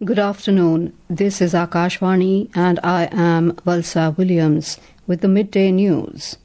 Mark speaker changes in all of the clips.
Speaker 1: Good afternoon. This is Akashvani and I am Valsa Williams with the midday news.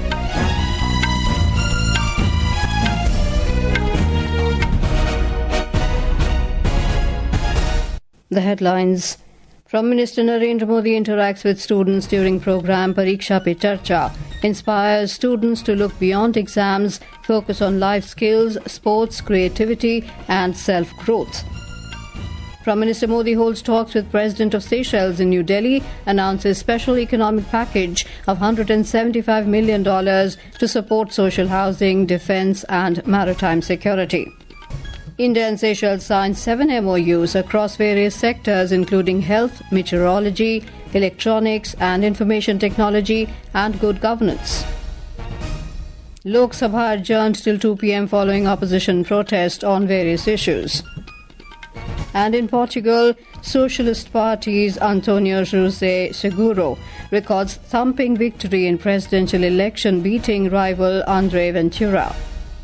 Speaker 1: The headlines. Prime Minister Narendra Modi interacts with students during program Pariksha Pe Charcha, inspires students to look beyond exams, focus on life skills, sports, creativity and self-growth. Prime Minister Modi holds talks with President of Seychelles in New Delhi, announces special economic package of $175 million to support social housing, defence and maritime security. India and Seychelles signed 7 MOUs across various sectors including health, meteorology, electronics and information technology and good governance. Lok Sabha adjourned till 2 p.m. following opposition protest on various issues. And in Portugal, Socialist Party's António José Seguro records thumping victory in presidential election, beating rival André Ventura.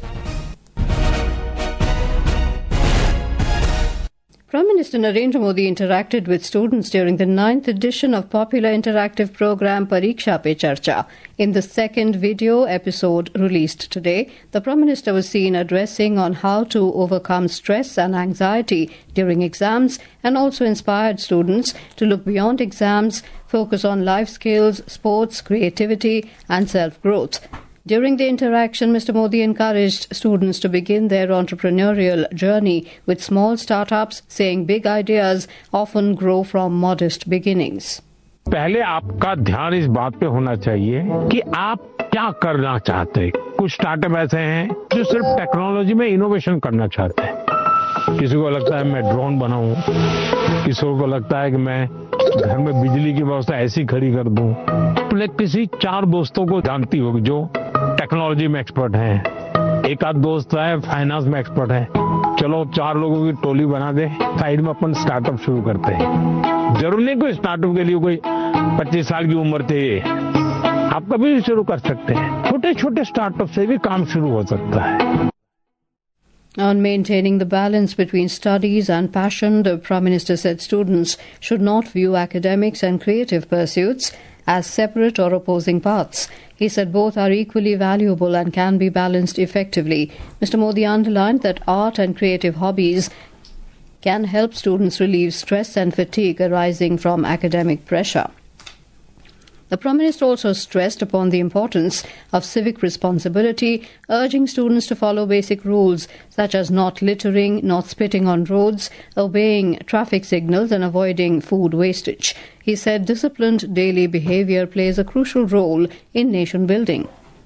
Speaker 1: Prime Minister Narendra Modi interacted with students during the 9th edition of popular interactive program Pariksha Pe Charcha. In the second video episode released today, the Prime Minister was seen addressing on how to overcome stress and anxiety during exams and also inspired students to look beyond exams, focus on life skills, sports, creativity and self-growth. During the interaction, Mr. Modi encouraged students to begin their entrepreneurial journey with small startups, saying big ideas often grow from modest beginnings.
Speaker 2: पहले आपका ध्यान इस बात पे होना चाहिए कि आप क्या करना चाहते हैं। कुछ स्टार्टअप ऐसे हैं जो सिर्फ टेक्नोलॉजी में इनोवेशन करना चाहते हैं। किसी को लगता है मैं ड्रोन बनाऊं, किसी को लगता है कि मैं घर में बिजली की व्यवस्था ऐसी खड़ी कर दूं। अपने किसी 4 दोस्तों को जानती होगी जो टेक्नोलॉजी में एक्सपर्ट हैं। एक आध दोस्त है फाइनेंस में एक्सपर्ट है। चलो 4 लोगों की टोली बना दे, साइड में अपन स्टार्टअप शुरू करते हैं। जरूर नहीं कोई स्टार्टअप के लिए कोई 25 साल की उम्र चाहिए, आप कभी भी शुरू कर सकते हैं। छोटे छोटे स्टार्टअप से भी काम शुरू हो सकता है।
Speaker 1: On maintaining the balance between studies and passion, the Prime Minister said students should not view academics and creative pursuits as separate or opposing paths. He said both are equally valuable and can be balanced effectively. Mr. Modi underlined that art and creative hobbies can help students relieve stress and fatigue arising from academic pressure. The Prime Minister also stressed upon the importance of civic responsibility, urging students to follow basic rules such as not littering, not spitting on roads, obeying traffic signals and avoiding food wastage. He said disciplined daily behaviour plays a crucial role in nation building.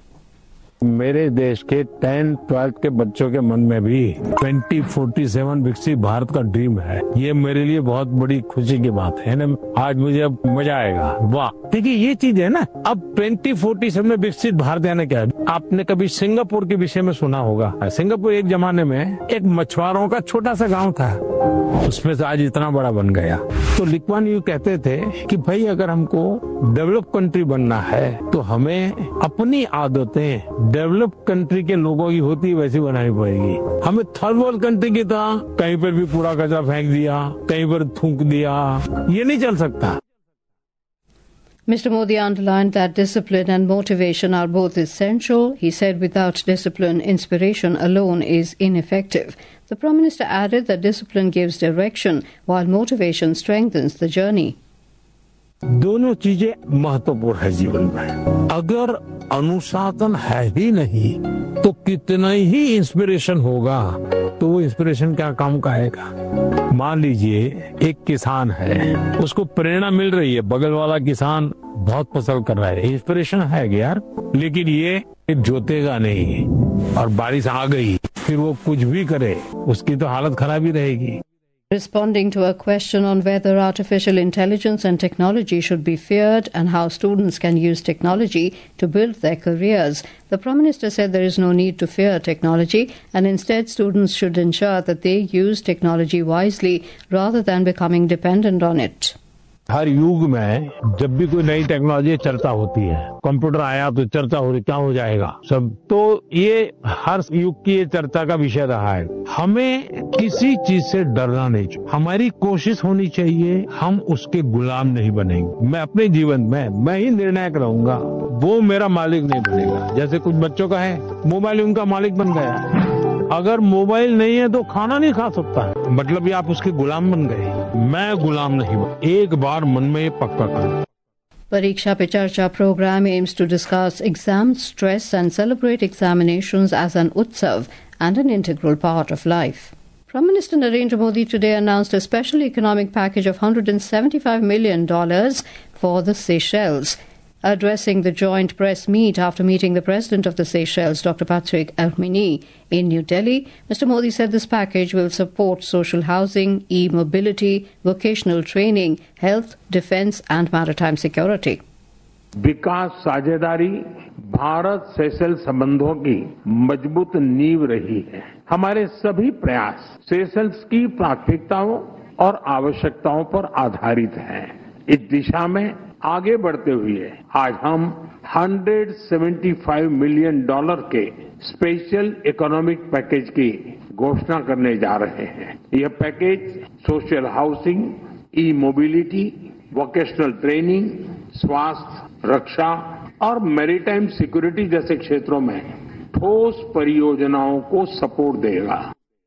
Speaker 2: मेरे देश के 10th 12th के बच्चों के मन में भी 2047 विकसित भारत का ड्रीम है। ये मेरे लिए बहुत बड़ी खुशी की बात है ना। आज मुझे अब मजा आएगा। वाह, देखिए ये चीज है ना। अब 2047 में विकसित भारत यानी क्या है? आपने कभी सिंगापुर के विषय में सुना होगा। सिंगापुर एक जमाने में एक मछुआरों का छोटा सा गाँव था, उसमें से आज इतना बड़ा बन गया। तो ली कुआन यू कहते थे कि भाई अगर हमको डेवलप कंट्री बनना है तो हमें अपनी आदतें डेवलप कंट्री के लोगों की होती वैसी बनानी पड़ेगी। हमें थर्ड वर्ल्ड कंट्री की तरह कहीं पर भी कूड़ा कचरा फेंक दिया, कहीं पर थूक दिया, ये नहीं चल सकता।
Speaker 1: Mr. Modi underlined that discipline and motivation are both essential. He said without discipline, inspiration alone is ineffective. The Prime Minister added that discipline gives direction while motivation strengthens the journey.
Speaker 2: दोनों चीजें महत्वपूर्ण है जीवन में। अगर अनुशासन है ही नहीं तो कितना ही इंस्पिरेशन होगा तो वो इंस्पिरेशन क्या काम का आएगा। मान लीजिए एक किसान है, उसको प्रेरणा मिल रही है, बगल वाला किसान बहुत फसल कर रहा है, इंस्पिरेशन है यार, लेकिन ये जोतेगा नहीं और बारिश आ गई फिर वो कुछ भी करे उसकी तो हालत खराब ही रहेगी।
Speaker 1: Responding to a question on whether artificial intelligence and technology should be feared and how students can use technology to build their careers, the Prime Minister said there is no need to fear technology and instead students should ensure that they use technology wisely rather than becoming dependent on it.
Speaker 2: हर युग में जब भी कोई नई technology चर्चा होती है, computer आया तो चर्चा हो रही क्या हो जाएगा सब, तो ये हर युग की ये चर्चा का विषय रहा है। हमें किसी चीज से डरना नहीं चाहिए, हमारी कोशिश होनी चाहिए, हम उसके गुलाम नहीं बनेंगे। मैं अपने जीवन में मैं ही निर्णायक रहूंगा, वो मेरा मालिक नहीं बनेगा। जैसे कुछ बच्चों का है, मोबाइल उनका मालिक बन गया, अगर मोबाइल नहीं है तो खाना नहीं खा सकता, मतलब ये आप उसके गुलाम बन गए। मैं गुलाम नहीं बन, एक बार मन में ये पक्का कर।
Speaker 1: Pariksha Pe Charcha program aims to discuss exam stress and celebrate examinations as an utsav and an integral part of life. Prime Minister Narendra Modi today announced a special economic package of $175 million for the Seychelles. Addressing the joint press meet after meeting the President of the Seychelles, Dr. Patrick Herminy, in New Delhi, Mr. Modi said this package will support social housing, e-mobility, vocational training, health, defence and maritime security.
Speaker 3: विकास साझेदारी Bharat Seychelles संबंधों की मजबूत नींव रही है। हमारे सभी प्रयास सेशेल्स की प्राथमिकताओं और आवश्यकताओं पर आधारित हैं। इस दिशा में आगे बढ़ते हुए आज हम $175 मिलियन के स्पेशल इकोनॉमिक पैकेज की घोषणा करने जा रहे हैं। यह package social housing, e mobility, vocational training, स्वास्थ्य, रक्षा और मैरीटाइम सिक्योरिटी जैसे क्षेत्रों में ठोस परियोजनाओं को सपोर्ट देगा।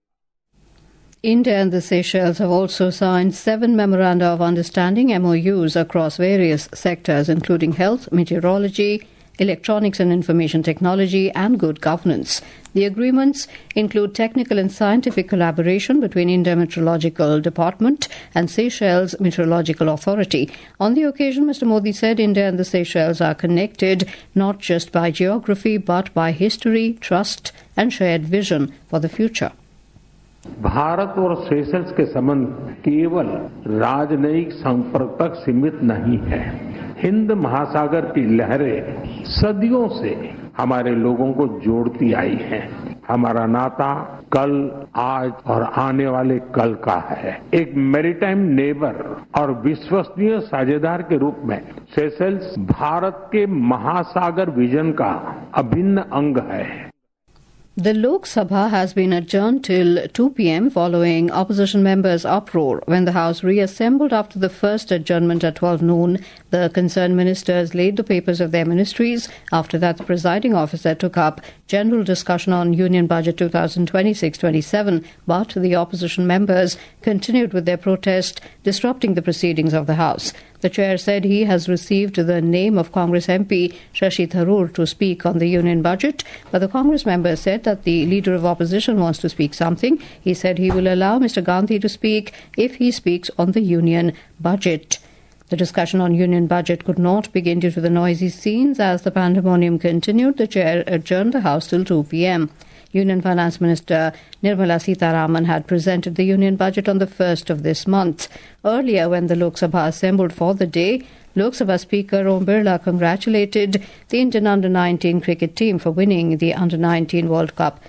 Speaker 1: India and the Seychelles have also signed 7 Memoranda of Understanding MOUs across various sectors, including health, meteorology, electronics and information technology, and good governance. The agreements include technical and scientific collaboration between India Meteorological Department and Seychelles Meteorological Authority. On the occasion, Mr. Modi said India and the Seychelles are connected not just by geography but by history, trust, and shared vision for the future.
Speaker 3: Bharat और Seychelles के संबंध केवल राजनयिक संपर्क तक सीमित नहीं है। हिंद महासागर की लहरें सदियों से हमारे लोगों को जोड़ती आई हैं। हमारा नाता कल, आज और आने वाले कल का है। एक मैरीटाइम नेबर और विश्वसनीय साझेदार के रूप में सेशेल्स भारत के महासागर विजन का अभिन्न अंग है।
Speaker 1: The Lok Sabha has been adjourned till 2 p.m. following opposition members' uproar. When the House reassembled after the first adjournment at 12 noon, the concerned ministers laid the papers of their ministries. After that, the presiding officer took up general discussion on Union Budget 2026-27, but the opposition members continued with their protest, disrupting the proceedings of the House. The chair said he has received the name of Congress MP Shashi Tharoor to speak on the union budget, but the Congress member said that the leader of opposition wants to speak something. He said he will allow Mr. Gandhi to speak if he speaks on the union budget. The discussion on union budget could not begin due to the noisy scenes. As the pandemonium continued, the chair adjourned the House till 2 p.m. Union Finance Minister Nirmala Sitharaman had presented the union budget on the 1st of this month. Earlier, when the Lok Sabha assembled for the day, Lok Sabha Speaker Om Birla congratulated the Indian Under-19 cricket team for winning the Under-19 World Cup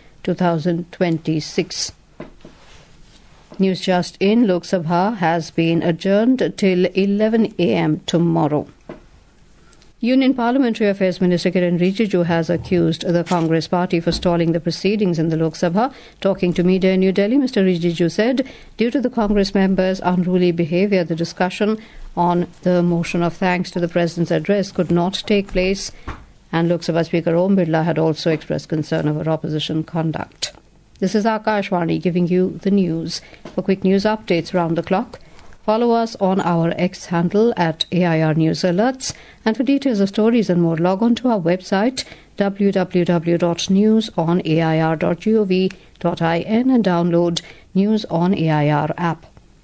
Speaker 1: 2026. News just in, Lok Sabha has been adjourned till 11 a.m. tomorrow. Union Parliamentary Affairs Minister Kiren Rijiju has accused the Congress party for stalling the proceedings in the Lok Sabha. Talking to media in New Delhi, Mr. Rijiju said, due to the Congress members' unruly behaviour, the discussion on the motion of thanks to the President's address could not take place, and Lok Sabha Speaker Om Birla had also expressed concern over opposition conduct. This is Akashvani giving you the news. For quick news updates round the clock, follow us on our X handle at AIR News Alerts, and for details of stories and more, log on to our website www.newsonair.gov.in and download News on AIR app.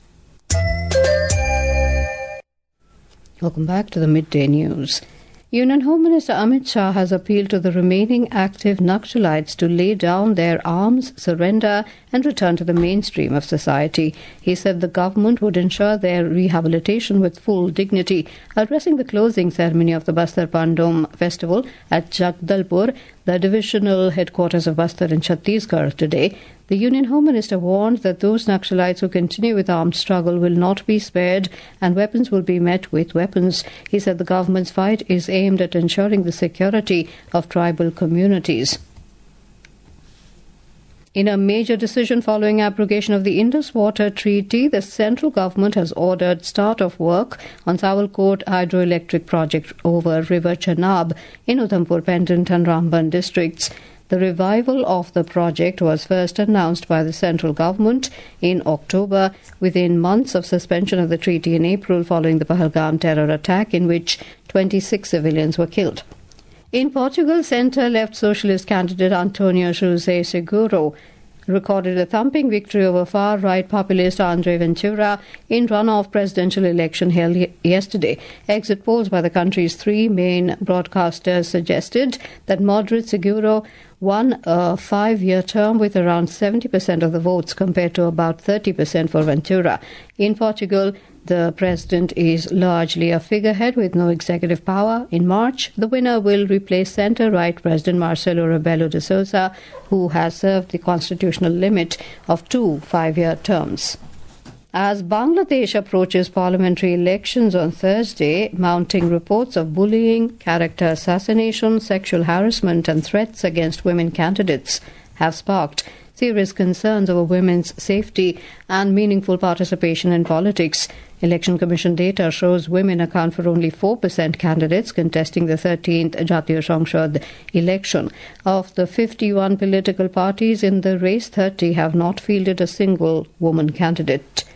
Speaker 1: Welcome back to the Midday News. Union Home Minister Amit Shah has appealed to the remaining active Naxalites to lay down their arms, surrender and return to the mainstream of society. He said the government would ensure their rehabilitation with full dignity. Addressing the closing ceremony of the Bastar Pandom festival at Jagdalpur, the divisional headquarters of Bastar in Chhattisgarh today, The Union Home Minister warned that those Naxalites who continue with armed struggle will not be spared and weapons will be met with weapons. He said the government's fight is aimed at ensuring the security of tribal communities. In a major decision following abrogation of the Indus Water Treaty, the central government has ordered start of work on Sawalkot hydroelectric project over River Chenab in Udhampur, Pendant and Ramban districts. The revival of the project was first announced by the central government in October, within months of suspension of the treaty in April following the Pahalgam terror attack in which 26 civilians were killed. In Portugal, centre-left socialist candidate António José Seguro recorded a thumping victory over far-right populist André Ventura in runoff presidential election held yesterday. Exit polls by the country's three main broadcasters suggested that moderate Seguro won a 5-year term with around 70% of the votes compared to about 30% for Ventura. In Portugal, the president is largely a figurehead with no executive power. In March, the winner will replace centre-right President Marcelo Rebelo de Sousa, who has served the constitutional limit of 2 5-year terms. As Bangladesh approaches parliamentary elections on Thursday, mounting reports of bullying, character assassination, sexual harassment and threats against women candidates have sparked serious concerns over women's safety and meaningful participation in politics. Election Commission data shows women account for only 4% candidates contesting the 13th Jatiya Sangshad election. Of the 51 political parties in the race, 30 have not fielded a single woman candidate.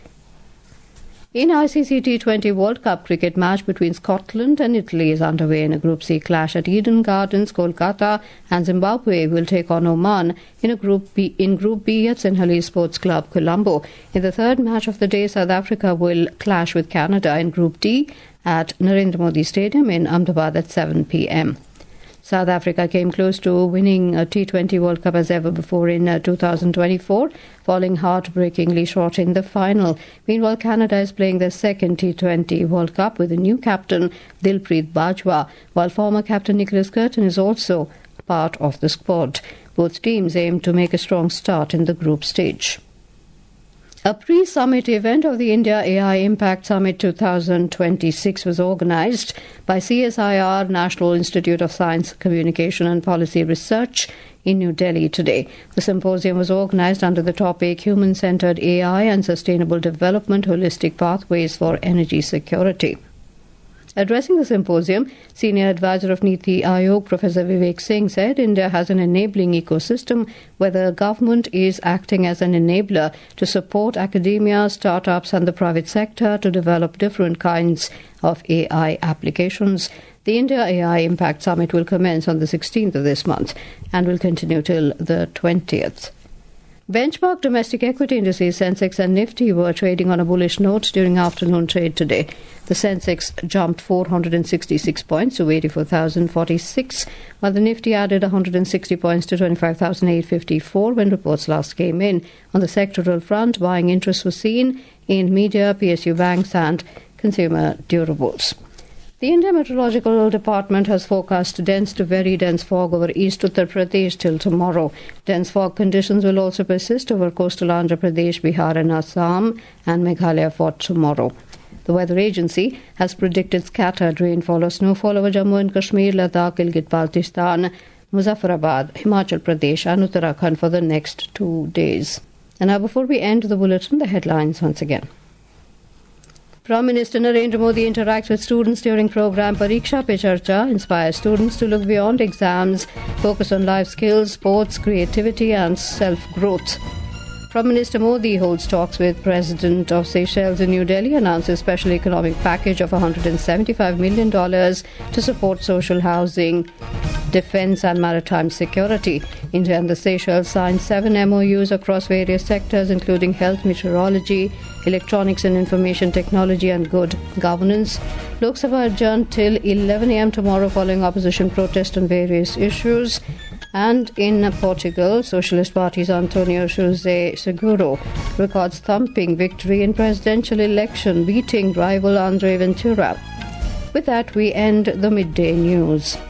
Speaker 1: In ICC T20 World Cup cricket match between Scotland and Italy is underway in a Group C clash at Eden Gardens, Kolkata, and Zimbabwe will take on Oman in Group B at Sinhalese Sports Club, Colombo. In the third match of the day, South Africa will clash with Canada in Group D at Narendra Modi Stadium in Ahmedabad at 7 p.m. South Africa came close to winning a T20 World Cup as ever before in 2024, falling heartbreakingly short in the final. Meanwhile, Canada is playing their second T20 World Cup with a new captain, Dilpreet Bajwa, while former captain Nicholas Curtin is also part of the squad. Both teams aim to make a strong start in the group stage. A pre-summit event of the India AI Impact Summit 2026 was organised by CSIR, National Institute of Science, Communication and Policy Research in New Delhi today. The symposium was organised under the topic Human-Centred AI and Sustainable Development, Holistic Pathways for Energy Security. Addressing the symposium, Senior Advisor of Niti Aayog, Professor Vivek Singh, said India has an enabling ecosystem where the government is acting as an enabler to support academia, startups and the private sector to develop different kinds of AI applications. The India AI Impact Summit will commence on the 16th of this month and will continue till the 20th. Benchmark domestic equity indices Sensex and Nifty were trading on a bullish note during afternoon trade today. The Sensex jumped 466 points to 84,046, while the Nifty added 160 points to 25,854 when reports last came in. On the sectoral front, buying interest was seen in media, PSU banks and consumer durables. The India Meteorological Department has forecast dense to very dense fog over East Uttar Pradesh till tomorrow. Dense fog conditions will also persist over coastal Andhra Pradesh, Bihar and Assam and Meghalaya for tomorrow. The weather agency has predicted scattered rainfall or snowfall over Jammu and Kashmir, Ladakh, Gilgit-Baltistan, Muzaffarabad, Himachal Pradesh and Uttarakhand for the next 2 days. And now before we end the bulletin, the headlines once again. Prime Minister Narendra Modi interacts with students during program Pariksha Pe Charcha, inspires students to look beyond exams, focus on life skills, sports, creativity and self-growth. Prime Minister Modi holds talks with President of Seychelles in New Delhi, announces special economic package of $175 million to support social housing, defence and maritime security. India and the Seychelles signed 7 MOUs across various sectors including health, meteorology, electronics and information technology and good governance. Lok Sabha adjourned till 11 a.m. tomorrow following opposition protest on various issues. And in Portugal, Socialist Party's António José Seguro records thumping victory in presidential election, beating rival André Ventura. With that, we end the midday news.